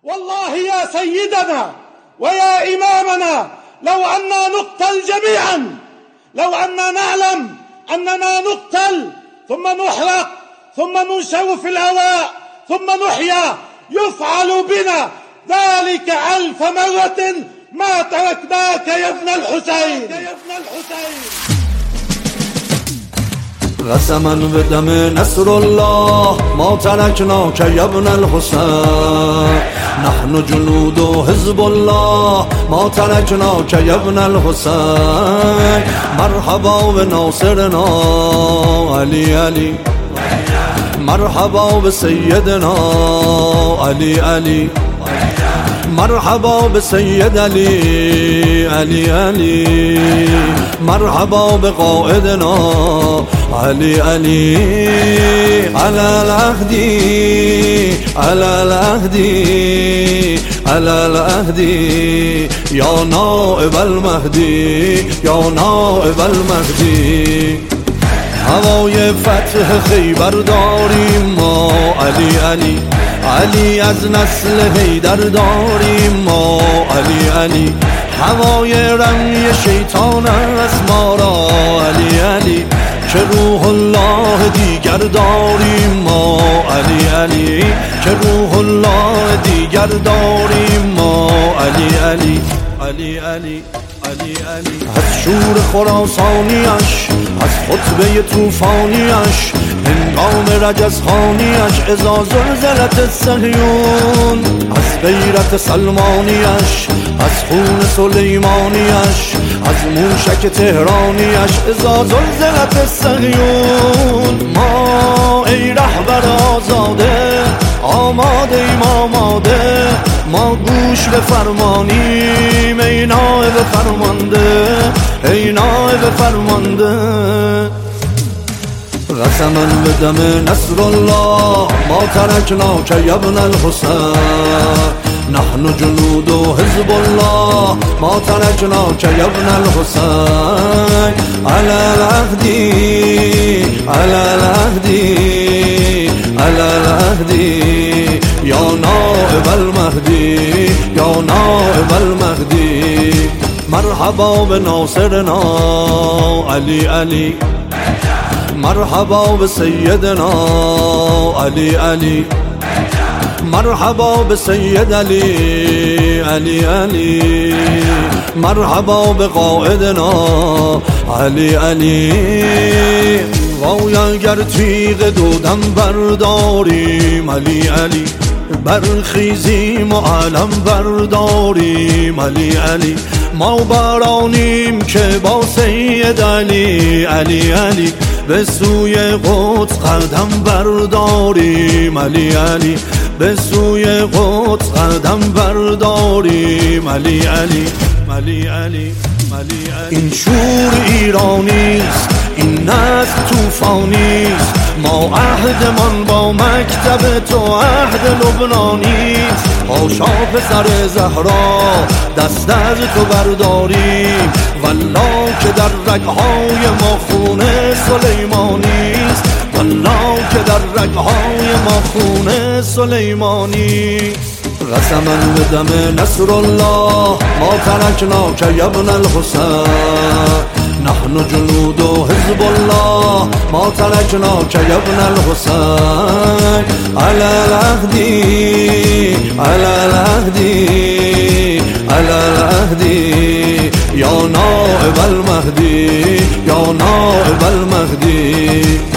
والله يا سيدنا ويا إمامنا لو أننا نقتل جميعا، لو أننا نعلم أننا نقتل ثم نحرق ثم ننشر في الهواء ثم نحيا يفعل بنا ذلك 1000 مرة ما تركناك يا ابن الحسين. قسما بدم نصر الله ما تركناك يا ابن الحسين، نحن جنود حزب الله ما تركناك يا ابن الحسين. مرحبا بناصرنا علي علي، مرحبا بسيدنا علي علي، مرحبا بسيد علي علي علي، مرحبا بقائدنا علي علي. على العهدي على العهدي على العهدي يا نائب المهدي يا نائب المهدي. هوای فتح خیبر داریم ما علی علی علی، از نسل حیدر داریم ما علی علی. هوای رمی شیطان است ما را علی علی، که روح الله دیگر داریم ما علی علی، که روح الله دیگر داریم ما علی علی علی علی علی علی. از شور خراسانیش، از خطبه طوفانیش، هنگام رجزخانیش، اذا زلزلت صهیون، از غیرت سلمانیش، از خون سلیمانیش، از موشک تهرانیش، اذا زلزلت صهیون. ما ای رهبر آزاده آماده ایم آماده، ما گوش به فرمانیم ای نائب فرمانده ای نائب فرمانده. قسما بدم نصر الله ما تركناك يا ابن الحسين، نحن جنود حزب الله ما تركناك يا ابن الحسين. على العهدي على العهدي على العهدي يا نائب المهدي يا نائب المهدي. مرحبا بناصرنا علي علي، مرحبا بسيدنا علي علي، مرحبا بسيد علي علي علي، مرحبا بقائدنا علي علي. وای اگر تیغ دودم برداریم علی علی، برخیزیم و علم برداریم علی علی. ما برانیم که با سید علی علی علی، به سوی قدس قدم برداریم علی علی، به سوی قدس قدم برداریم علی علی علی علی علی. این شور ایرانیست، این نسل طوفانیست، ما عهدمان با مکتب تو عهد لبنانیست. حاشا پسر زهرا دست از تو برداریم، والله که در رگهای ما خون سلیمانیست، والله که در رگهای ما خون سلیمانیست. قسما بدم نصر الله ما تركناك يا ابن الحسين، نحن جنود حزب الله ما تركناك يا ابن الحسين. على العهدي على العهدي على العهدي يا نائب المهدي يا نائب المهدي.